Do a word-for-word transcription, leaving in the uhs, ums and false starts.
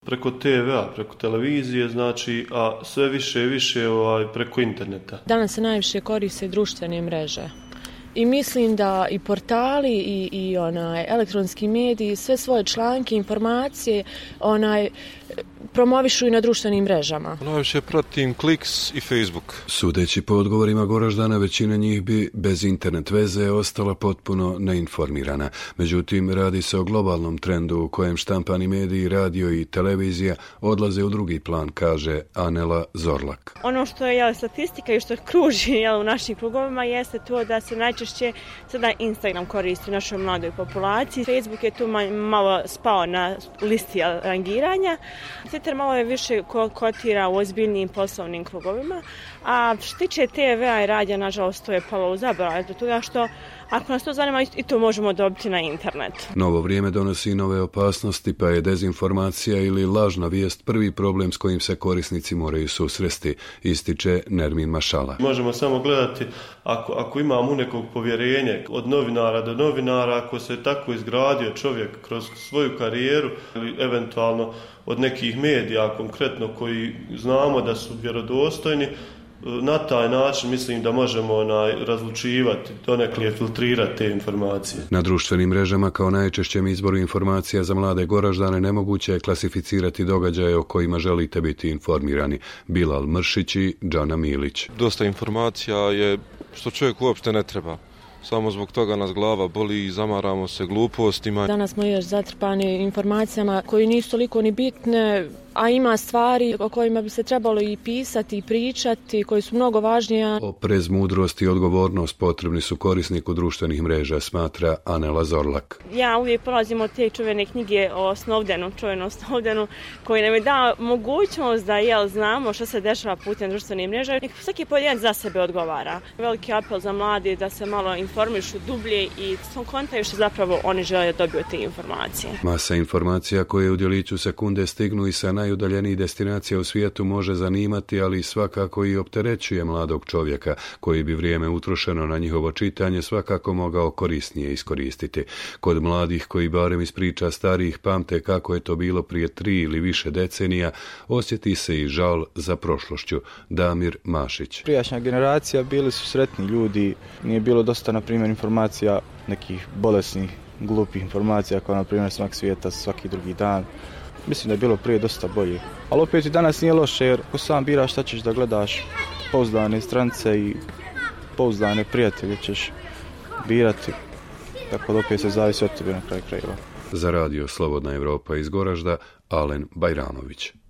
Preko te ve a, preko televizije, znači, a sve više i više ovaj, preko interneta. Danas se najviše koriste društvene mreže. I mislim da i portali i, i onaj elektronski mediji sve svoje članke, informacije onaj promovišu i na društvenim mrežama. Najviše pratim Kliks i Facebook. Sudeći po odgovorima Goraždana, većina njih bi bez internet veze ostala potpuno neinformirana. Međutim, radi se o globalnom trendu u kojem štampani mediji, radio i televizija odlaze u drugi plan, kaže Anela Zorlak. Ono što je jel, statistika i što kruži jel, u našim krugovima jeste to da se najčešće sada Instagram koristi u našoj mladoj populaciji. Facebook je tu malo spao na listi rangiranja. Twitter malo je više kotira u ozbiljnim poslovnim krugovima, a što tiče te ve a i radija, nažalost, to je palo u zaborav, do toga što ako nas to zanima, i to možemo dobiti na internetu. Novo vrijeme donosi nove opasnosti, pa je dezinformacija ili lažna vijest prvi problem s kojim se korisnici moraju susresti, ističe Nermin Mašala. Možemo samo gledati, ako, ako imamo u nekog povjerenje od novinara do novinara, ako se tako izgradio čovjek kroz svoju karijeru ili eventualno od nekih medija konkretno koji znamo da su vjerodostojni, na taj način mislim da možemo onaj, razlučivati, donekle filtrirati te informacije. Na društvenim mrežama kao najčešćem izboru informacija za mlade Goraždane nemoguće je klasificirati događaje o kojima želite biti informirani. Bilal Mršić i Džana Milić. Dosta informacija je što čovjek uopšte ne treba. Samo zbog toga nas glava boli i zamaramo se glupostima. Danas smo još zatrpani informacijama koje nisu toliko ni bitne, a ima stvari o kojima bi se trebalo i pisati i pričati, koji su mnogo važnije. Oprez, mudrost i odgovornost potrebni su korisniku društvenih mreža, smatra Anela Zorlak. Ja uvijek polazim od te čuvene knjige o Snowdenu, čuvenom Snowdenu, koji nam je dao mogućnost da jel, znamo što se dešava putem društvenih mreža. Svaki pojedinac za sebe odgovara. Veliki apel za mlade da se malo informišu dublje i kontaju što zapravo oni žele da dobiju te informacije. Masa informacija koje u djeliću sekunde stignu i sa najudaljenijih destinacija u svijetu može zanimati, ali svakako i opterećuje mladog čovjeka, koji bi vrijeme utrošeno na njihovo čitanje svakako mogao korisnije iskoristiti. Kod mladih koji barem iz priča starijih pamte kako je to bilo prije tri ili više decenija, osjeti se i žal za prošlošću. Damir Mašić. Prijašnja generacija bili su sretni ljudi, nije bilo dosta, na primjer, informacija nekih bolesnih, glupih informacija, kao na primjer smak svijeta svaki drugi dan. Mislim da je bilo prije dosta bolje. Ali opet i danas nije loše, jer ako sam biraš šta ćeš da gledaš, pouzdane strance i pouzdane prijatelje ćeš birati. Tako da opet se zavisi od tebe na kraju krajeva. Za radio Slobodna Evropa iz Goražda, Alen Bajramović.